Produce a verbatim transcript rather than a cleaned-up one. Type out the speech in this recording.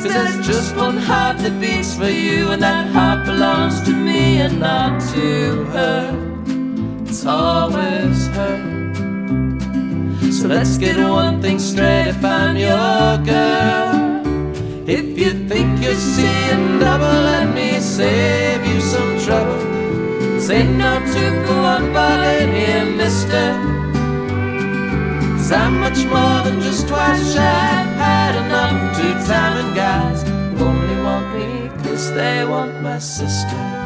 'cause there's just one heart that beats for you, and that heart belongs to me and not to her. It's always her. So let's get one thing straight, if I'm your girl. If you think you're seeing double, let me save you some trouble. Say no two for one, but ain't here, mister. 'Cause I'm much more than just twice shy. I've had enough two-timing guys who only want me 'cause they want my sister.